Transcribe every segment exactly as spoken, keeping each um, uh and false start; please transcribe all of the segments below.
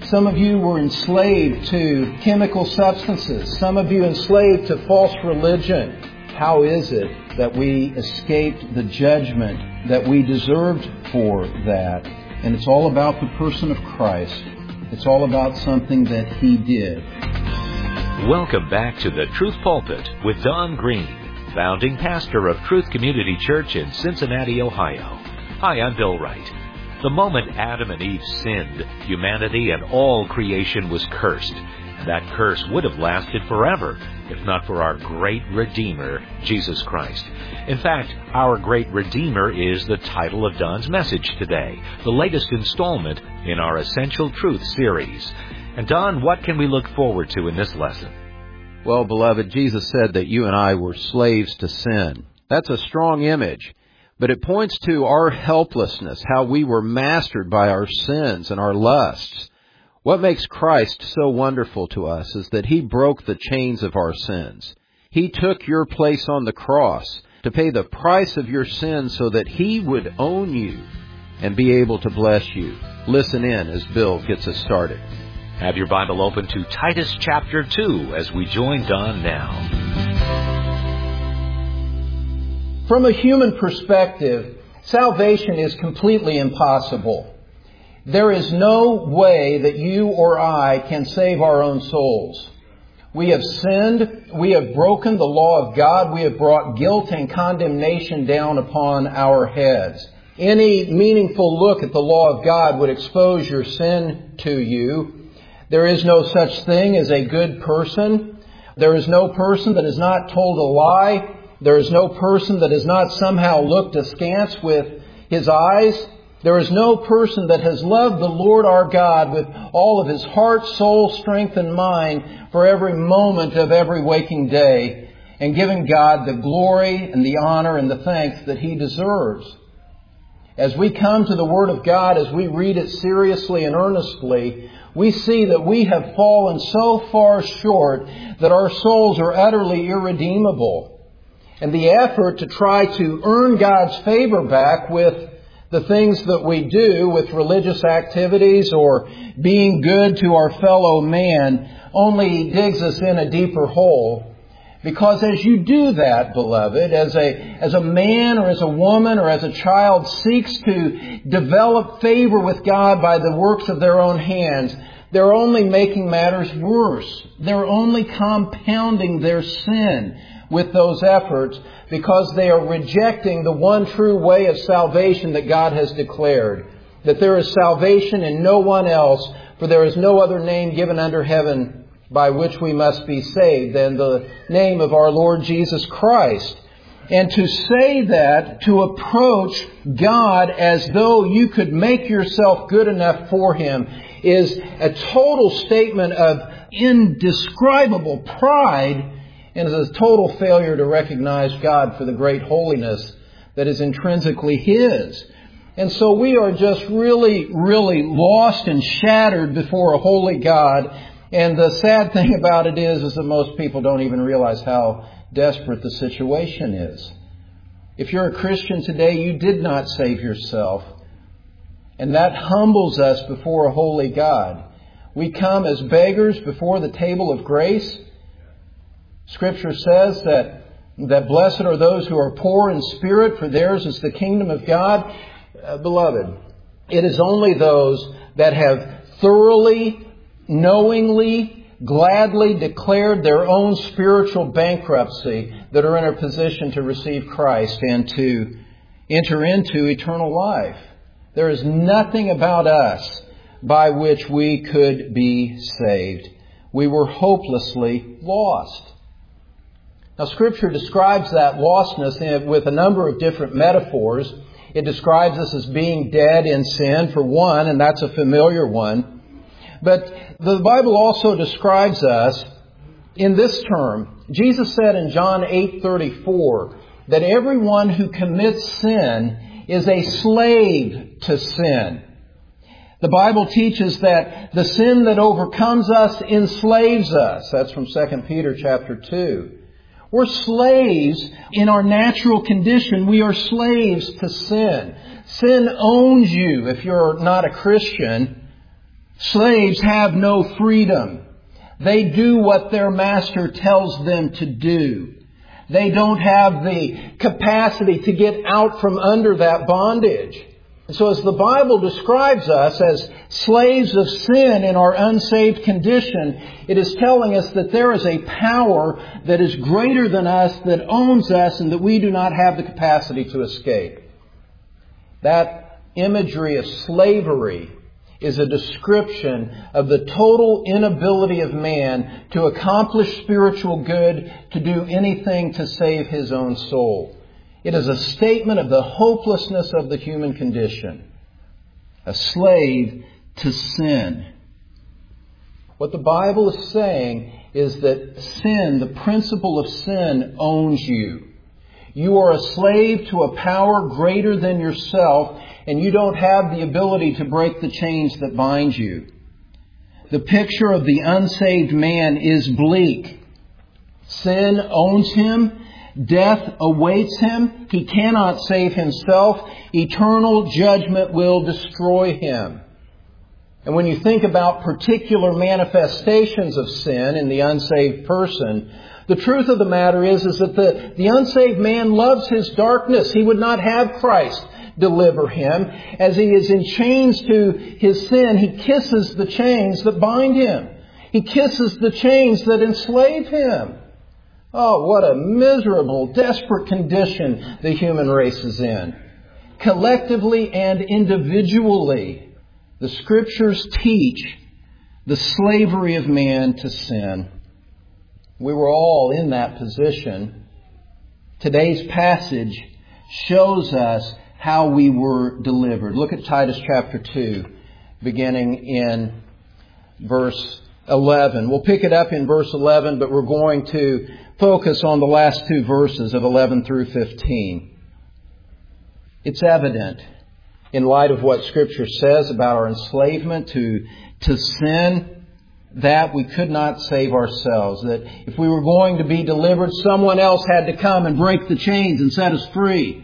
Some of you were enslaved to chemical substances. Some of you enslaved to false religion. How is it that we escaped the judgment that we deserved for that? And it's all about the person of Christ. It's all about something that He did. Welcome back to the Truth Pulpit with Don Green, founding pastor of Truth Community Church in Cincinnati, Ohio. Hi, I'm Bill Wright. The moment Adam and Eve sinned, humanity and all creation was cursed. And that curse would have lasted forever, if not for our great Redeemer, Jesus Christ. In fact, our great Redeemer is the title of Don's message today, the latest installment in our Essential Truth series. And Don, what can we look forward to in this lesson? Well, beloved, Jesus said that you and I were slaves to sin. That's a strong image, but it points to our helplessness, how we were mastered by our sins and our lusts. What makes Christ so wonderful to us is that He broke the chains of our sins. He took your place on the cross to pay the price of your sins so that He would own you and be able to bless you. Listen in as Bill gets us started. Have your Bible open to Titus chapter two as we join Don now. From a human perspective, salvation is completely impossible. There is no way that you or I can save our own souls. We have sinned. We have broken the law of God. We have brought guilt and condemnation down upon our heads. Any meaningful look at the law of God would expose your sin to you. There is no such thing as a good person. There is no person that has not told a lie. There is no person that has not somehow looked askance with his eyes. There is no person that has loved the Lord our God with all of his heart, soul, strength, and mind for every moment of every waking day, and given God the glory and the honor and the thanks that He deserves. As we come to the Word of God, as we read it seriously and earnestly, we see that we have fallen so far short that our souls are utterly irredeemable. And the effort to try to earn God's favor back with the things that we do, with religious activities or being good to our fellow man, only digs us in a deeper hole. Because as you do that, beloved, as a, as a man or as a woman or as a child seeks to develop favor with God by the works of their own hands, they're only making matters worse. They're only compounding their sin with those efforts because they are rejecting the one true way of salvation that God has declared. That there is salvation in no one else, for there is no other name given under heaven by which we must be saved than the name of our Lord Jesus Christ. And to say that, to approach God as though you could make yourself good enough for Him, is a total statement of indescribable pride and is a total failure to recognize God for the great holiness that is intrinsically His. And so we are just really, really lost and shattered before a holy God. And the sad thing about it is, is that most people don't even realize how desperate the situation is. If you're a Christian today, you did not save yourself. And that humbles us before a holy God. We come as beggars before the table of grace. Scripture says that, that blessed are those who are poor in spirit, for theirs is the kingdom of God. Uh, beloved, it is only those that have thoroughly, knowingly, gladly declared their own spiritual bankruptcy that are in a position to receive Christ and to enter into eternal life. There is nothing about us by which we could be saved. We were hopelessly lost. Now, Scripture describes that lostness with a number of different metaphors. It describes us as being dead in sin, for one, and that's a familiar one. But the Bible also describes us in this term. Jesus said in John eight thirty-four that everyone who commits sin is a slave to sin. The Bible teaches that the sin that overcomes us enslaves us. That's from Second Peter chapter two. We're slaves in our natural condition. We are slaves to sin. Sin owns you if you're not a Christian. Slaves have no freedom. They do what their master tells them to do. They don't have the capacity to get out from under that bondage. And so as the Bible describes us as slaves of sin in our unsaved condition, it is telling us that there is a power that is greater than us, that owns us, and that we do not have the capacity to escape. That imagery of slavery is a description of the total inability of man to accomplish spiritual good, to do anything to save his own soul. It is a statement of the hopelessness of the human condition. A slave to sin. What the Bible is saying is that sin, the principle of sin, owns you. You are a slave to a power greater than yourself, and you don't have the ability to break the chains that bind you. The picture of the unsaved man is bleak. Sin owns him. Death awaits him. He cannot save himself. Eternal judgment will destroy him. And when you think about particular manifestations of sin in the unsaved person, the truth of the matter is, is that the, the unsaved man loves his darkness. He would not have Christ deliver him. As he is in chains to his sin, he kisses the chains that bind him. He kisses the chains that enslave him. Oh, what a miserable, desperate condition the human race is in. Collectively and individually, the Scriptures teach the slavery of man to sin. We were all in that position. Today's passage shows us how we were delivered. Look at Titus chapter two, beginning in verse eleven. We'll pick it up in verse eleven, but we're going to focus on the last two verses of eleven through fifteen. It's evident, in light of what Scripture says about our enslavement to, to sin, that we could not save ourselves. That if we were going to be delivered, someone else had to come and break the chains and set us free.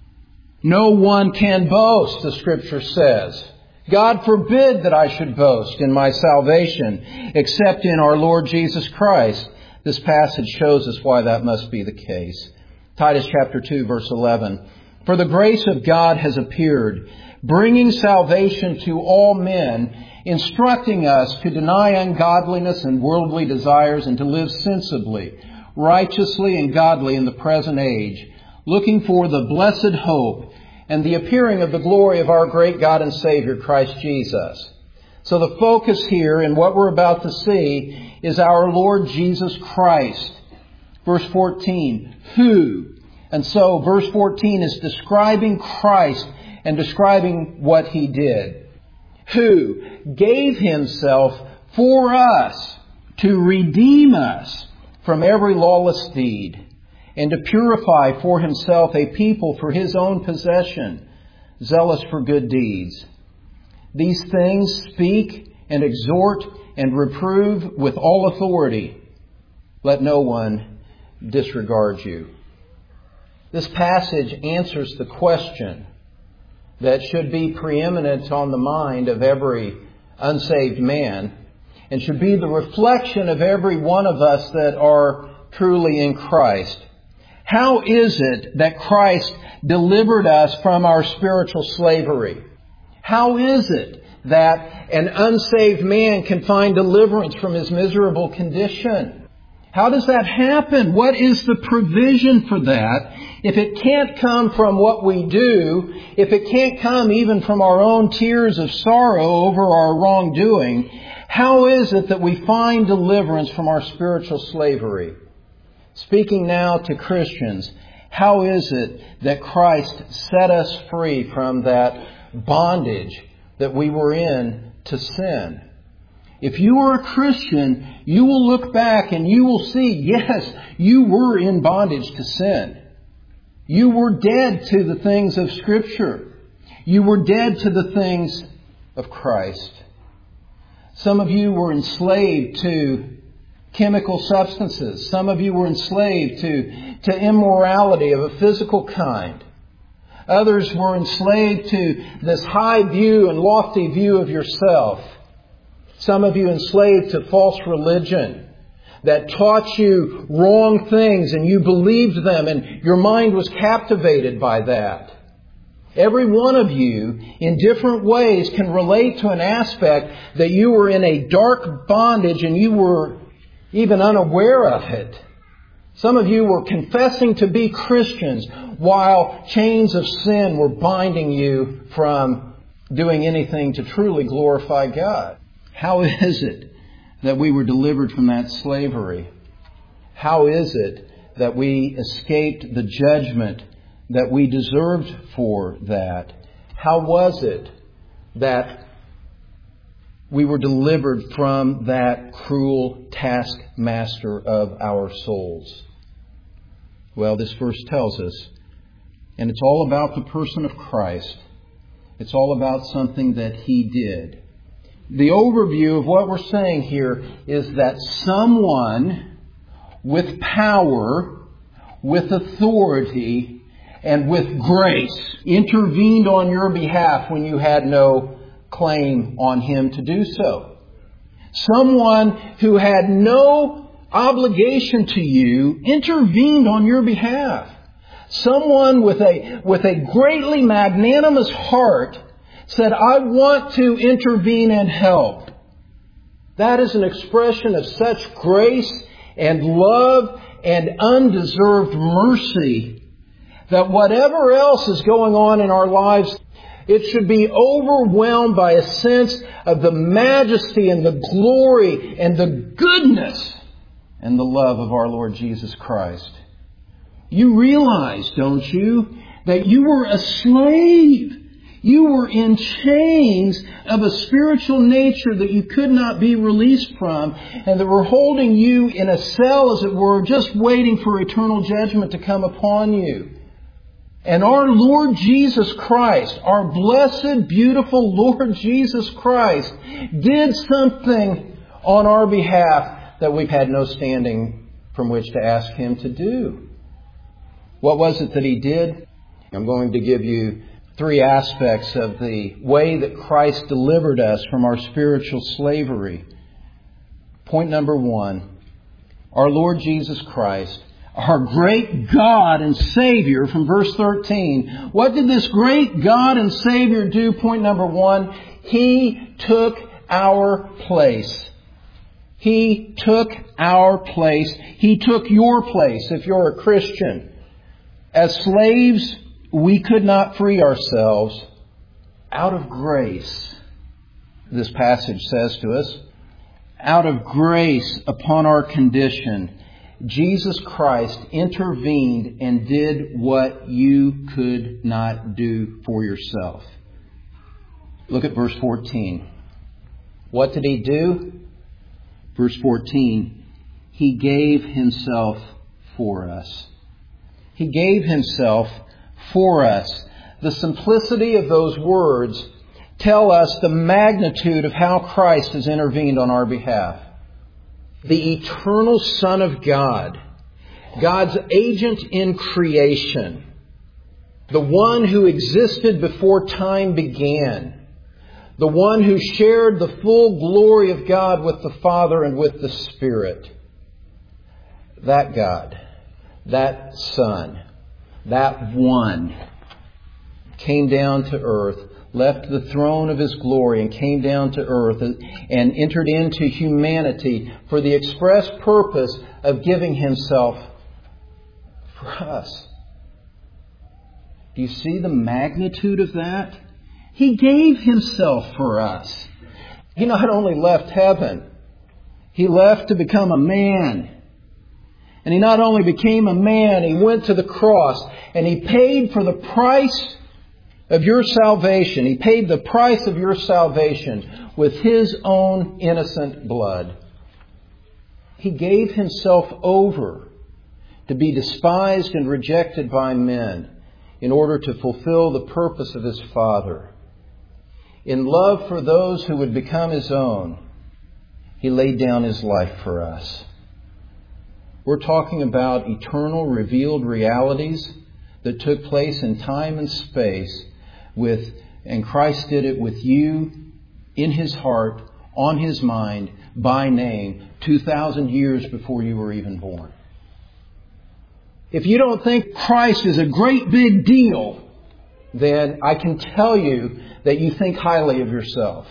No one can boast, the Scripture says. God forbid that I should boast in my salvation, except in our Lord Jesus Christ. This passage shows us why that must be the case. Titus chapter two, verse eleven. For the grace of God has appeared, bringing salvation to all men, instructing us to deny ungodliness and worldly desires and to live sensibly, righteously and godly in the present age, looking for the blessed hope and the appearing of the glory of our great God and Savior, Christ Jesus. So the focus here in what we're about to see is our Lord Jesus Christ. Verse fourteen, who? And so verse fourteen is describing Christ and describing what He did. Who gave Himself for us to redeem us from every lawless deed, and to purify for Himself a people for His own possession, zealous for good deeds. These things speak and exhort and reprove with all authority. Let no one disregard you. This passage answers the question that should be preeminent on the mind of every unsaved man, and should be the reflection of every one of us that are truly in Christ. How is it that Christ delivered us from our spiritual slavery? How is it that an unsaved man can find deliverance from his miserable condition? How does that happen? What is the provision for that? If it can't come from what we do, if it can't come even from our own tears of sorrow over our wrongdoing, how is it that we find deliverance from our spiritual slavery? Speaking now to Christians, how is it that Christ set us free from that bondage that we were in to sin? If you are a Christian, you will look back and you will see, yes, you were in bondage to sin. You were dead to the things of Scripture. You were dead to the things of Christ. Some of you were enslaved to chemical substances. Some of you were enslaved to, to immorality of a physical kind. Others were enslaved to this high view and lofty view of yourself. Some of you enslaved to false religion that taught you wrong things and you believed them and your mind was captivated by that. Every one of you, in different ways, can relate to an aspect that you were in a dark bondage and you were even unaware of it. Some of you were confessing to be Christians while chains of sin were binding you from doing anything to truly glorify God. How is it that we were delivered from that slavery? How is it that we escaped the judgment that we deserved for that? How was it that we were delivered from that cruel taskmaster of our souls? Well, this verse tells us, and it's all about the person of Christ. It's all about something that He did. The overview of what we're saying here is that someone with power, with authority, and with grace intervened on your behalf when you had no claim on Him to do so. Someone who had no obligation to you intervened on your behalf. Someone with a, with a greatly magnanimous heart said, I want to intervene and help. That is an expression of such grace and love and undeserved mercy that whatever else is going on in our lives, it should be overwhelmed by a sense of the majesty and the glory and the goodness and the love of our Lord Jesus Christ. You realize, don't you, that you were a slave. You were in chains of a spiritual nature that you could not be released from, and that were holding you in a cell, as it were, just waiting for eternal judgment to come upon you. And our Lord Jesus Christ, our blessed, beautiful Lord Jesus Christ, did something on our behalf that we've had no standing from which to ask Him to do. What was it that He did? I'm going to give you three aspects of the way that Christ delivered us from our spiritual slavery. Point number one, our Lord Jesus Christ, our great God and Savior, from verse thirteen. What did this great God and Savior do? Point number one, He took our place. He took our place. He took your place if you're a Christian. As slaves, we could not free ourselves. Out of grace, this passage says to us, out of grace upon our condition, Jesus Christ intervened and did what you could not do for yourself. Look at verse fourteen. What did He do? Verse fourteen, He gave Himself for us. He gave Himself for us. The simplicity of those words tell us the magnitude of how Christ has intervened on our behalf. The eternal Son of God, God's agent in creation, the one who existed before time began, the one who shared the full glory of God with the Father and with the Spirit. That God, that Son, that one came down to earth, left the throne of His glory and came down to earth and entered into humanity for the express purpose of giving Himself for us. Do you see the magnitude of that? He gave Himself for us. He not only left heaven, He left to become a man. And He not only became a man, He went to the cross and He paid for the price of your salvation. He paid the price of your salvation with His own innocent blood. He gave Himself over to be despised and rejected by men in order to fulfill the purpose of His Father. In love for those who would become His own, He laid down His life for us. We're talking about eternal revealed realities that took place in time and space with, and Christ did it with you in His heart on His mind by name two thousand years before you were even born. If you don't think Christ is a great big deal, then I can tell you that you think highly of yourself.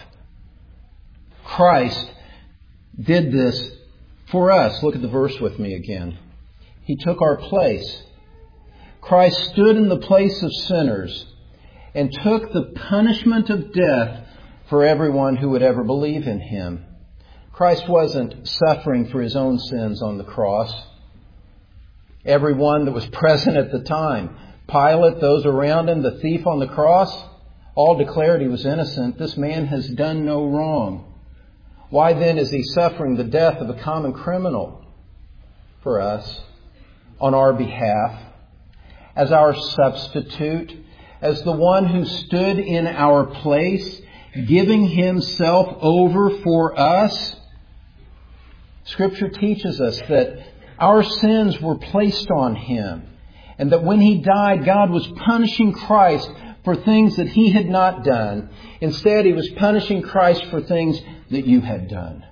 Christ did this for us. Look at the verse with me again. He took our place. Christ stood in the place of sinners and took the punishment of death for everyone who would ever believe in Him. Christ wasn't suffering for His own sins on the cross. Everyone that was present at the time, Pilate, those around him, the thief on the cross, all declared he was innocent. This man has done no wrong. Why then is He suffering the death of a common criminal for us on our behalf, as our substitute, as the one who stood in our place, giving Himself over for us? Scripture teaches us that our sins were placed on Him, and that when He died, God was punishing Christ for things that He had not done. Instead, He was punishing Christ for things that you had done.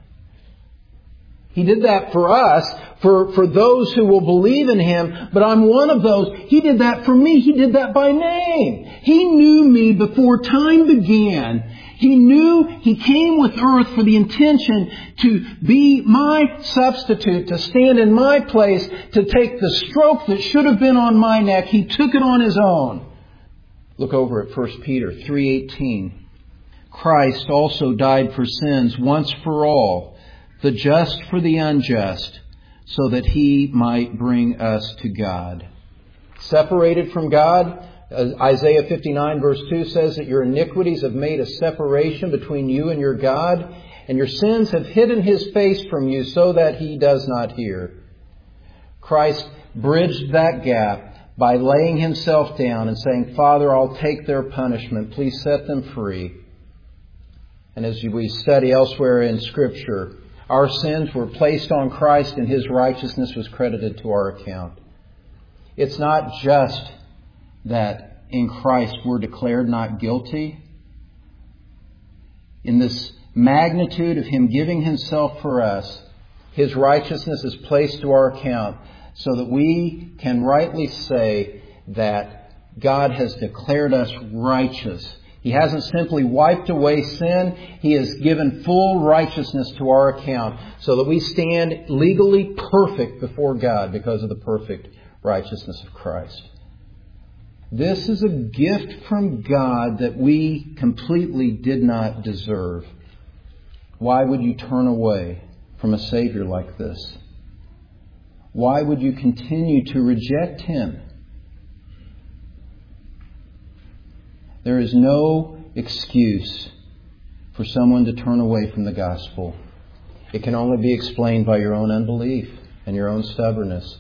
He did that for us, for, for those who will believe in Him, but I'm one of those. He did that for me. He did that by name. He knew me before time began. He knew He came with earth for the intention to be my substitute, to stand in my place, to take the stroke that should have been on my neck. He took it on His own. Look over at First Peter three eighteen. Christ also died for sins once for all, the just for the unjust, so that He might bring us to God. Separated from God, Isaiah fifty-nine verse two says that your iniquities have made a separation between you and your God, and your sins have hidden His face from you so that He does not hear. Christ bridged that gap by laying Himself down and saying, Father, I'll take their punishment. Please set them free. And as we study elsewhere in Scripture, our sins were placed on Christ and His righteousness was credited to our account. It's not just that in Christ we're declared not guilty. In this magnitude of Him giving Himself for us, His righteousness is placed to our account so that we can rightly say that God has declared us righteous. He hasn't simply wiped away sin. He has given full righteousness to our account so that we stand legally perfect before God because of the perfect righteousness of Christ. This is a gift from God that we completely did not deserve. Why would you turn away from a Savior like this? Why would you continue to reject Him? There is no excuse for someone to turn away from the gospel. It can only be explained by your own unbelief and your own stubbornness.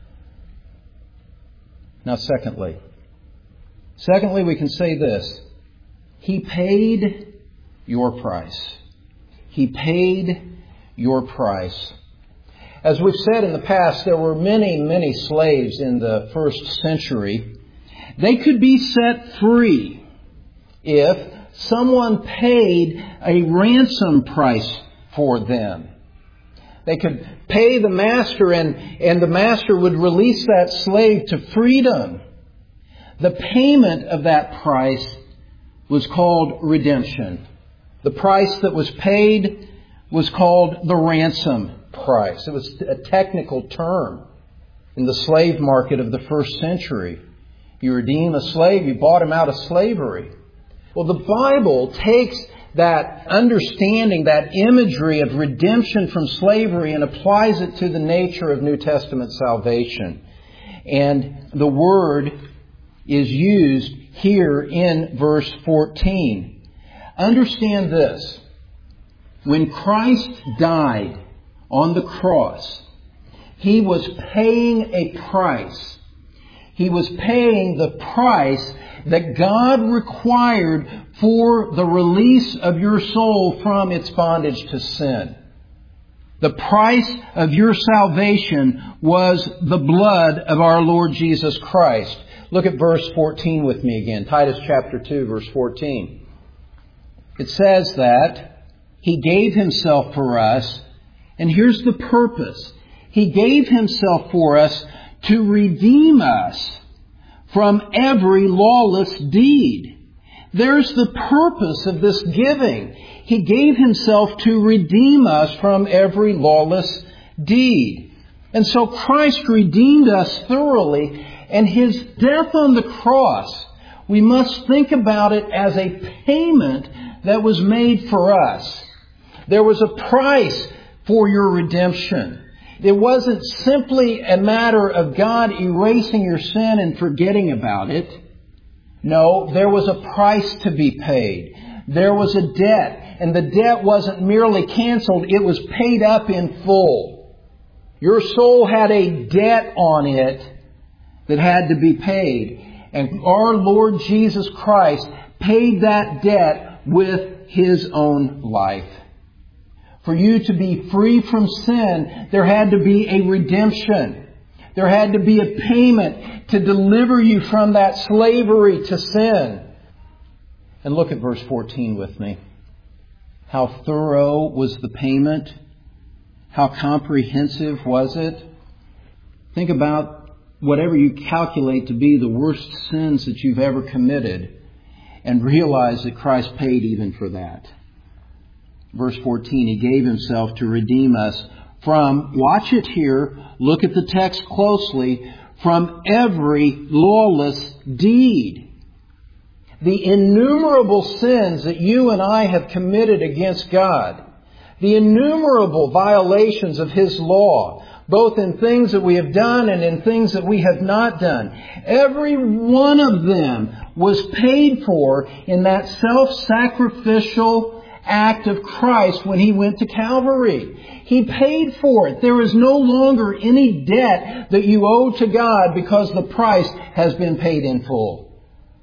Now, secondly, Secondly, we can say this. He paid your price. He paid your price. As we've said in the past, there were many, many slaves in the first century. They could be set free if someone paid a ransom price for them. They could pay the master and, and the master would release that slave to freedom. The payment of that price was called redemption. The price that was paid was called the ransom price. It was a technical term in the slave market of the first century. You redeem a slave, you bought him out of slavery. Well, the Bible takes that understanding, that imagery of redemption from slavery and applies it to the nature of New Testament salvation. And the word is used here in verse fourteen. Understand this. When Christ died on the cross, He was paying a price. He was paying the price that God required for the release of your soul from its bondage to sin. The price of your salvation was the blood of our Lord Jesus Christ. Look at verse fourteen with me again. Titus chapter two, verse fourteen. It says that He gave Himself for us, and here's the purpose. He gave Himself for us to redeem us from every lawless deed. There's the purpose of this giving. He gave Himself to redeem us from every lawless deed. And so Christ redeemed us thoroughly, and His death on the cross, we must think about it as a payment that was made for us. There was a price for your redemption. It wasn't simply a matter of God erasing your sin and forgetting about it. No, there was a price to be paid. There was a debt, and the debt wasn't merely canceled, it was paid up in full. Your soul had a debt on it that had to be paid. And our Lord Jesus Christ paid that debt with His own life. For you to be free from sin, there had to be a redemption. There had to be a payment to deliver you from that slavery to sin. And look at verse fourteen with me. How thorough was the payment? How comprehensive was it? Think about whatever you calculate to be the worst sins that you've ever committed, and realize that Christ paid even for that. Verse fourteen, He gave Himself to redeem us from, watch it here, look at the text closely, from every lawless deed. The innumerable sins that you and I have committed against God, the innumerable violations of His law, both in things that we have done and in things that we have not done. Every one of them was paid for in that self-sacrificial act of Christ when He went to Calvary. He paid for it. There is no longer any debt that you owe to God because the price has been paid in full.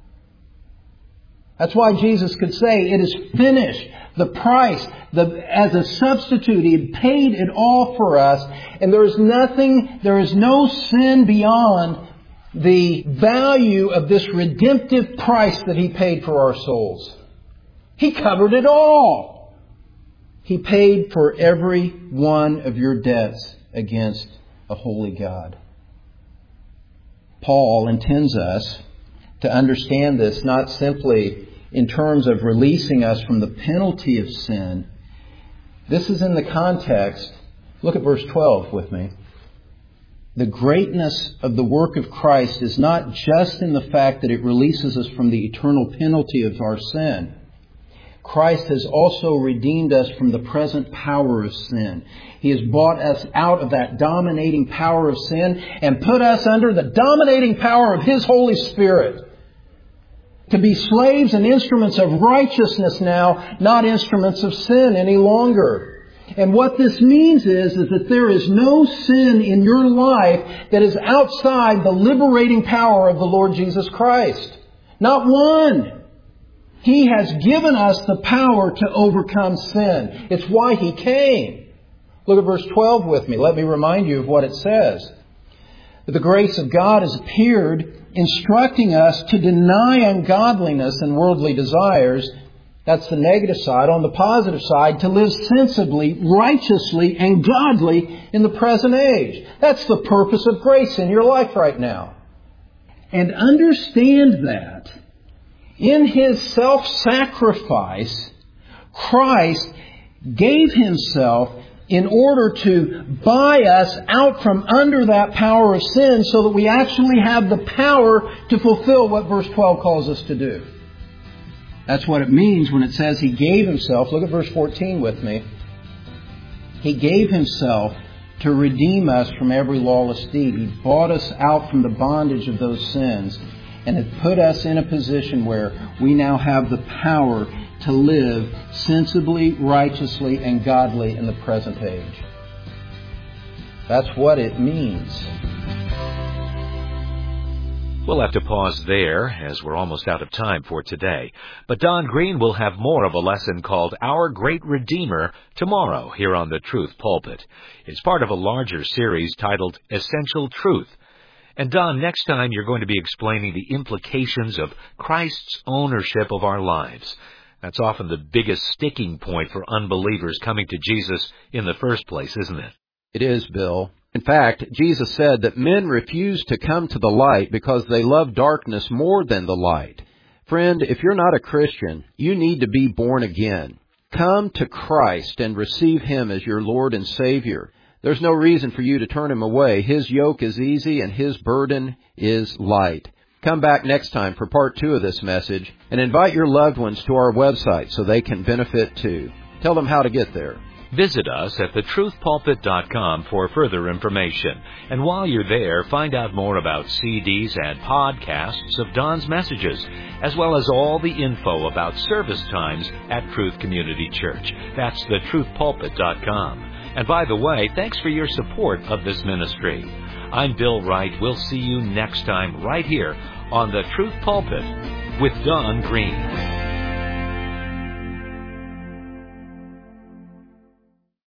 That's why Jesus could say, it is finished. The price, the, as a substitute, He paid it all for us. And there is nothing, there is no sin beyond the value of this redemptive price that He paid for our souls. He covered it all. He paid for every one of your debts against a holy God. Paul intends us to understand this not simply in terms of releasing us from the penalty of sin. This is in the context. Look at verse twelve with me. The greatness of the work of Christ is not just in the fact that it releases us from the eternal penalty of our sin. Christ has also redeemed us from the present power of sin. He has bought us out of that dominating power of sin and put us under the dominating power of His Holy Spirit. To be slaves and instruments of righteousness now, not instruments of sin any longer. And what this means is, is that there is no sin in your life that is outside the liberating power of the Lord Jesus Christ. Not one. He has given us the power to overcome sin. It's why He came. Look at verse twelve with me. Let me remind you of what it says. The grace of God has appeared, instructing us to deny ungodliness and worldly desires. That's the negative side. On the positive side, to live sensibly, righteously, and godly in the present age. That's the purpose of grace in your life right now. And understand that in His self-sacrifice, Christ gave Himself in order to buy us out from under that power of sin so that we actually have the power to fulfill what verse twelve calls us to do. That's what it means when it says He gave Himself. Look at verse fourteen with me. He gave Himself to redeem us from every lawless deed. He bought us out from the bondage of those sins and had put us in a position where we now have the power to live sensibly, righteously, and godly in the present age. That's what it means. We'll have to pause there, as we're almost out of time for today. But Don Green will have more of a lesson called Our Great Redeemer tomorrow here on the Truth Pulpit. It's part of a larger series titled Essential Truth. And Don, next time you're going to be explaining the implications of Christ's ownership of our lives. That's often the biggest sticking point for unbelievers coming to Jesus in the first place, isn't it? It is, Bill. In fact, Jesus said that men refuse to come to the light because they love darkness more than the light. Friend, if you're not a Christian, you need to be born again. Come to Christ and receive Him as your Lord and Savior. There's no reason for you to turn Him away. His yoke is easy and His burden is light. Come back next time for part two of this message and invite your loved ones to our website so they can benefit too. Tell them how to get there. Visit us at the truth pulpit dot com for further information. And while you're there, find out more about C Ds and podcasts of Don's messages, as well as all the info about service times at Truth Community Church. That's the truth pulpit dot com. And by the way, thanks for your support of this ministry. I'm Bill Wright. We'll see you next time right here on the Truth Pulpit with Don Green.